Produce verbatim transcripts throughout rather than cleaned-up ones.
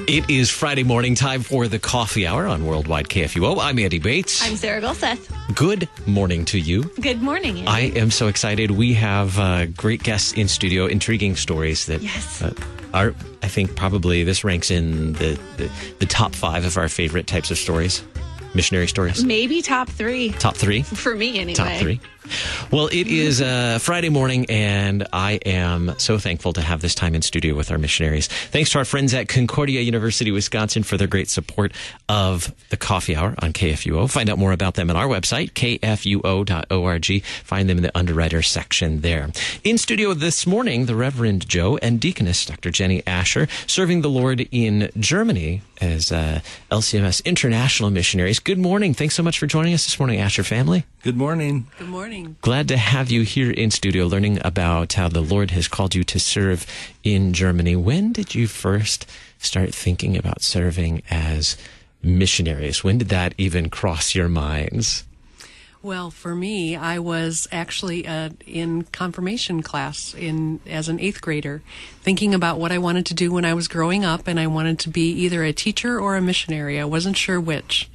It is Friday morning, time for the coffee hour on Worldwide K F U O. I'm Andy Bates. I'm Sarah Gulseth. Good morning to you. Good morning, Andy. I am so excited. We have uh, great guests in studio, intriguing stories that yes. uh, are, I think, probably this ranks in the, the, the top five of our favorite types of stories. Missionary stories. Maybe top three. Top three? For me, anyway. Top three. Well, it is uh, Friday morning, and I am so thankful to have this time in studio with our missionaries. Thanks to our friends at Concordia University, Wisconsin, for their great support of the Coffee Hour on K F U O. Find out more about them at our website, k f u o dot org. Find them in the Underwriter section there. In studio this morning, the Reverend Joe and Deaconess Doctor Jenny Asher, serving the Lord in Germany as uh, L C M S International Missionaries. Good morning. Thanks so much for joining us this morning, Asher family. Good morning. Good morning. Glad to have you here in studio learning about how the Lord has called you to serve in Germany. When did you first start thinking about serving as missionaries? When did that even cross your minds? Well, for me, I was actually uh, in confirmation class in as an eighth grader, thinking about what I wanted to do when I was growing up, and I wanted to be either a teacher or a missionary. I wasn't sure which.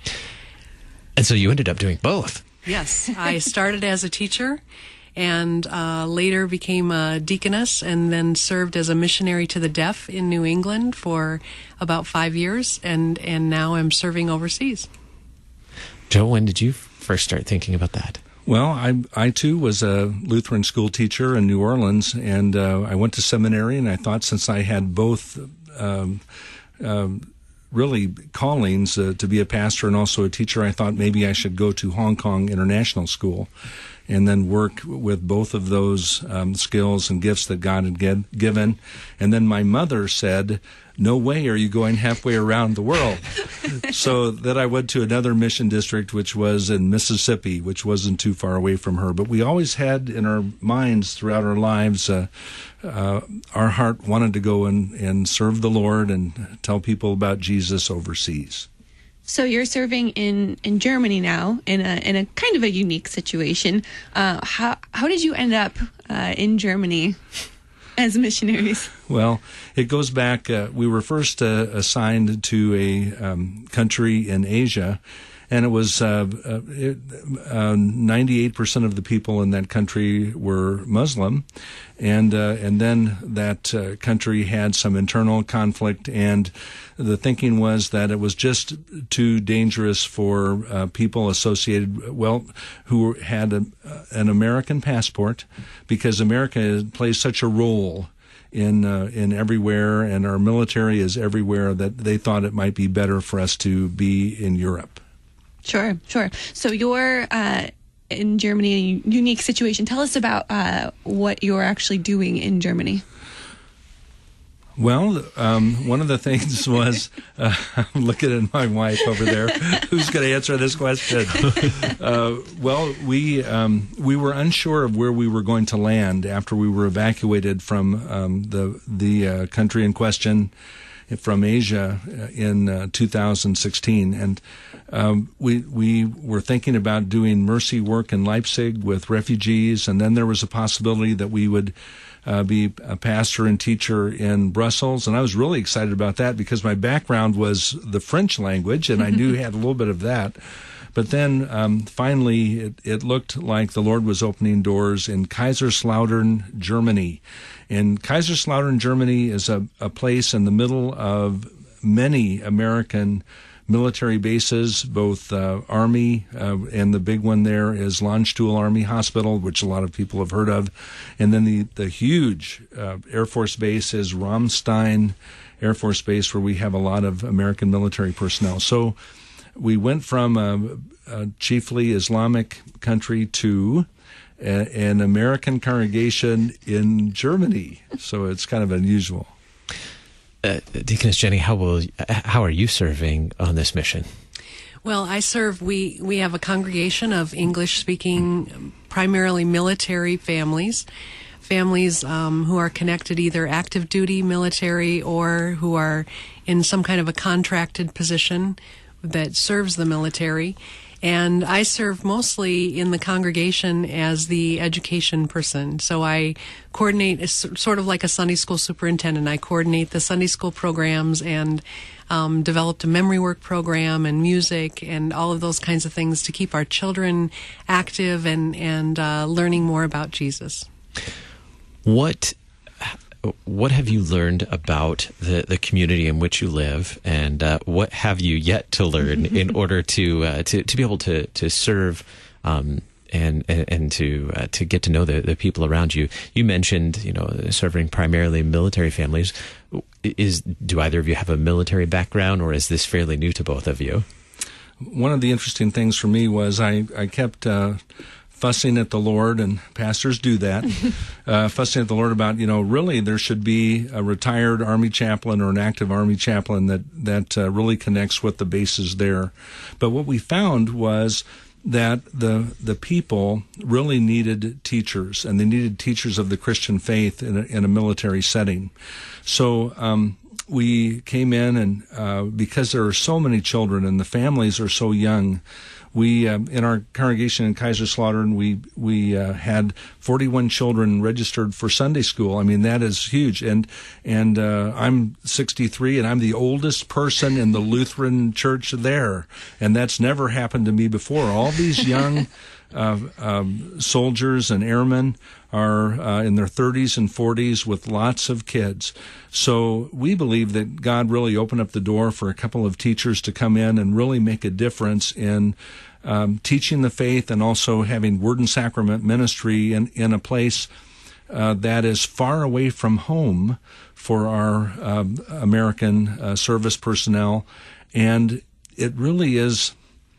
And so you ended up doing both. Yes, I started as a teacher and uh, later became a deaconess and then served as a missionary to the deaf in New England for about five years, and, and now I'm serving overseas. Joe, when did you first start thinking about that? Well, I, I too was a Lutheran school teacher in New Orleans, and uh, I went to seminary, and I thought since I had both um, um, really callings uh, to be a pastor and also a teacher, I thought maybe I should go to Hong Kong International School and then work with both of those um, skills and gifts that God had get, given. And then my mother said, "No way are you going halfway around the world." So then I went to another mission district, which was in Mississippi, which wasn't too far away from her. But we always had in our minds throughout our lives, uh, uh, our heart wanted to go and, and serve the Lord and tell people about Jesus overseas. So you're serving in, in Germany now in a in a kind of a unique situation. Uh, how how did you end up uh, in Germany as missionaries? Well, it goes back. Uh, we were first uh, assigned to a um, country in Asia, and it was uh, uh, it, uh, ninety-eight percent of the people in that country were Muslim, and uh, and then that uh, country had some internal conflict, and the thinking was that it was just too dangerous for uh, people associated, well, who had a, an American passport, because America plays such a role in uh, in everywhere, and our military is everywhere, that they thought it might be better for us to be in Europe. Sure, sure. So you're uh, in Germany, a unique situation. Tell us about uh, what you're actually doing in Germany. Well, um, one of the things was, uh, I'm looking at my wife over there, who's going to answer this question. Uh, well, we um, we were unsure of where we were going to land after we were evacuated from um, the the uh, country in question, from Asia in uh, two thousand sixteen, and um, we we were thinking about doing mercy work in Leipzig with refugees, and then there was a possibility that we would Uh, be a pastor and teacher in Brussels, and I was really excited about that because my background was the French language, and I knew had a little bit of that. But then um, finally, it, it looked like the Lord was opening doors in Kaiserslautern, Germany. And Kaiserslautern, Germany is a, a place in the middle of many American military bases, both uh, Army, uh, and the big one there is Landstuhl Army Hospital, which a lot of people have heard of. And then the, the huge uh, Air Force base is Ramstein Air Force Base, where we have a lot of American military personnel. So we went from a, a chiefly Islamic country to a, an American congregation in Germany. So it's kind of unusual. Uh, Deaconess Jenny, how will how are you serving on this mission? Well, I serve, we, we have a congregation of English-speaking, primarily military families, families um, who are connected either active duty military or who are in some kind of a contracted position that serves the military. And I serve mostly in the congregation as the education person. So I coordinate, it's sort of like a Sunday school superintendent. I coordinate the Sunday school programs and um, developed a memory work program and music and all of those kinds of things to keep our children active and, and uh, learning more about Jesus. What what have you learned about the, the community in which you live, and uh, what have you yet to learn in order to uh, to to be able to to serve um, and, and and to uh, to get to know the, the people around you? You mentioned, you know, serving primarily military families. Is do either of you have a military background, or is this fairly new to both of you? One of the interesting things for me was I I kept. Uh, fussing at the Lord, and pastors do that, uh, fussing at the Lord about, you know, really there should be a retired Army chaplain or an active Army chaplain that, that uh, really connects with the bases there. But what we found was that the the people really needed teachers, and they needed teachers of the Christian faith in a, in a military setting. So um, we came in, and uh, because there are so many children and the families are so young, We, uh, in our congregation in Kaiserslautern, we we uh, had forty-one children registered for Sunday school. I mean, that is huge. And and uh, I'm sixty-three, and I'm the oldest person in the Lutheran church there. And that's never happened to me before. All these young uh, um, soldiers and airmen are uh, in their thirties and forties with lots of kids. So we believe that God really opened up the door for a couple of teachers to come in and really make a difference in um, teaching the faith, and also having Word and Sacrament ministry in, in a place uh, that is far away from home for our um, American uh, service personnel. And it really is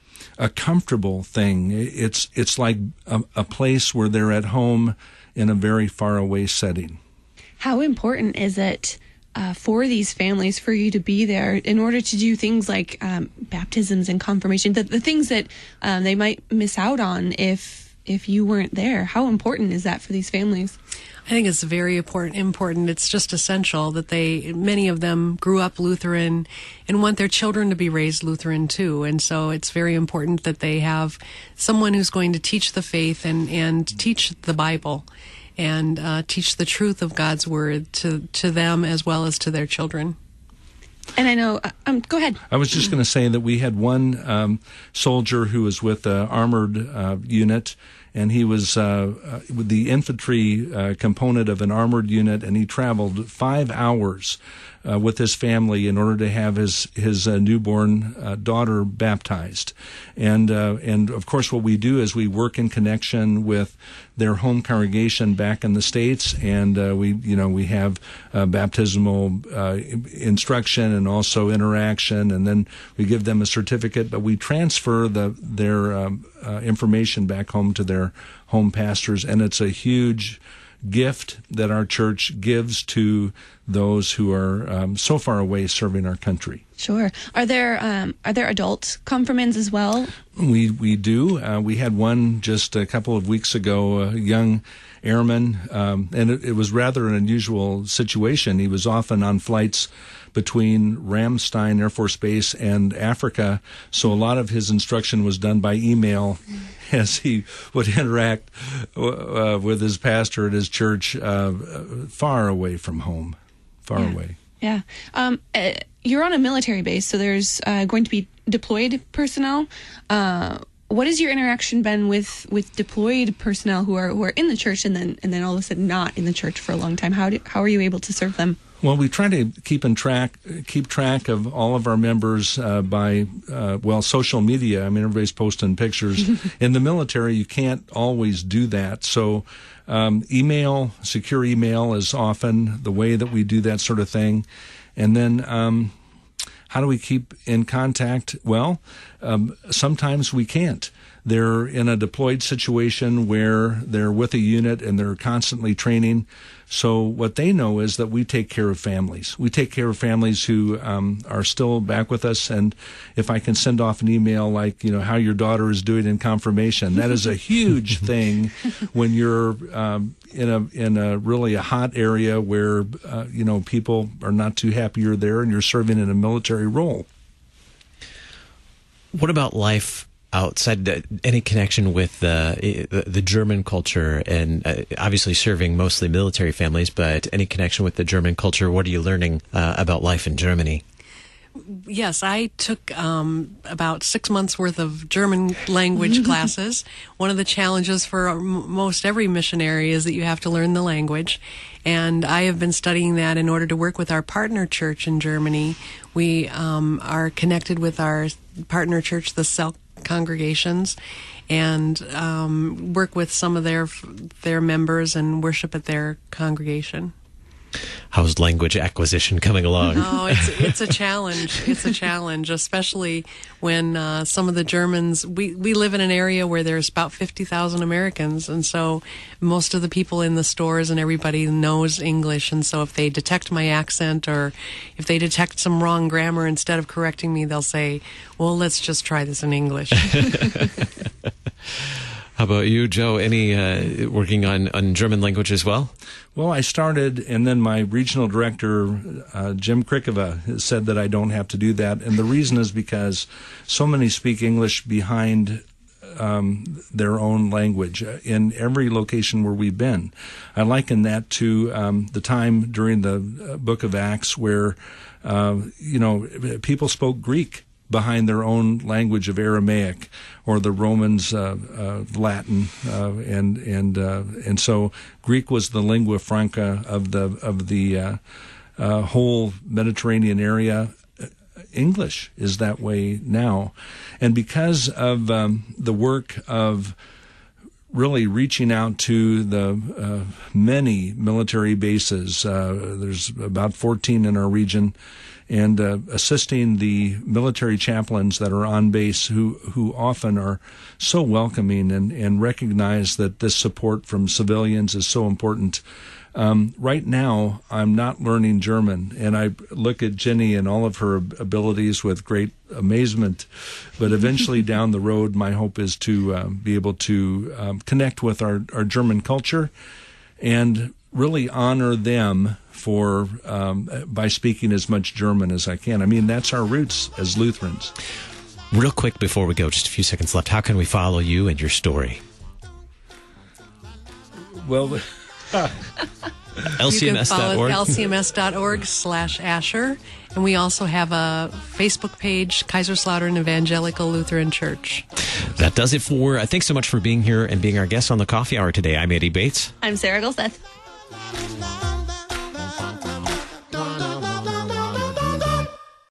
a comfortable thing. It's, it's like a, a place where they're at home in a very far away setting. How important is it uh, for these families for you to be there in order to do things like um, baptisms and confirmation, the, the things that um, they might miss out on if if you weren't there? How important is that for these families? I think it's very important. Important. It's just essential that they, many of them grew up Lutheran and want their children to be raised Lutheran too. And so it's very important that they have someone who's going to teach the faith and, and teach the Bible and uh, teach the truth of God's Word to, to them as well as to their children. And I know, uh, um, go ahead. I was just going to say that we had one um, soldier who was with an armored uh, unit, and he was uh, uh, with the infantry uh, component of an armored unit, and he traveled five hours uh, with his family in order to have his his uh, newborn uh, daughter baptized. And uh, and of course, what we do is we work in connection with their home congregation back in the States, and uh, we you know we have uh, baptismal uh, instruction and also interaction, and then we give them a certificate, but we transfer the their um, uh, information back home to their home pastors, and it's a huge gift that our church gives to those who are um, so far away serving our country. Sure. Are there um, are there adult confirmands as well? We we do. Uh, we had one just a couple of weeks ago, a young airman, um, and it, it was rather an unusual situation. He was often on flights between Ramstein Air Force Base and Africa, so a lot of his instruction was done by email as he would interact uh, with his pastor at his church uh, far away from home, far yeah. away. Yeah. Um, uh, you're on a military base, so there's uh, going to be deployed personnel. Uh, what has your interaction been with, with deployed personnel who are who are in the church and then and then all of a sudden not in the church for a long time? How do, how are you able to serve them? Well, we try to keep in track keep track of all of our members uh, by uh, well social media. I mean, everybody's posting pictures. In the military, you can't always do that. So, um, email, secure email, is often the way that we do that sort of thing. And then, um, how do we keep in contact? Well, um, sometimes we can't. They're in a deployed situation where they're with a unit and they're constantly training. So what they know is that we take care of families. We take care of families who um, are still back with us. And if I can send off an email like, you know, how your daughter is doing in confirmation, that is a huge thing when you're um, in a in a really a hot area where, uh, you know, people are not too happy you're there and you're serving in a military role. What about life outside the, any connection with the, the the German culture, and uh, obviously serving mostly military families, but any connection with the German culture? What are you learning uh, about life in Germany? Yes, I took um, about six months worth of German language classes. One of the challenges for m- most every missionary is that you have to learn the language. And I have been studying that in order to work with our partner church in Germany. We um, are connected with our partner church, the Selk congregations, and um, work with some of their their members and worship at their congregation. How's language acquisition coming along? Oh, it's it's a challenge. It's a challenge, especially when uh, some of the Germans. We we live in an area where there's about fifty thousand Americans, and so most of the people in the stores and everybody knows English. And so if they detect my accent or if they detect some wrong grammar, instead of correcting me, they'll say, "Well, let's just try this in English." How about you, Joe? Any uh, working on, on German language as well? Well, I started, and then my regional director, uh, Jim Krikova, said that I don't have to do that. And the reason is because so many speak English behind um, their own language in every location where we've been. I liken that to um, the time during the book of Acts where, uh, you know, people spoke Greek behind their own language of Aramaic, or the Romans uh, uh, Latin, uh, and and uh, and so Greek was the lingua franca of the of the uh, uh, whole Mediterranean area. English is that way now, and because of um, the work of really reaching out to the uh, many military bases, uh, there's about fourteen in our region, and uh, assisting the military chaplains that are on base who, who often are so welcoming and, and recognize that this support from civilians is so important. Um, right now, I'm not learning German, and I look at Jenny and all of her abilities with great amazement. But eventually down the road, my hope is to uh, be able to um, connect with our, our German culture and really honor them for um, by speaking as much German as I can. I mean, that's our roots as Lutherans. Real quick before we go, just a few seconds left. How can we follow you and your story? Well, L C M S dot org. L C M S dot org slash Asher. And we also have a Facebook page, Kaiserslautern Evangelical Lutheran Church. That does it for, uh, thanks so much for being here and being our guest on the Coffee Hour today. I'm Eddie Bates. I'm Sarah Golseth.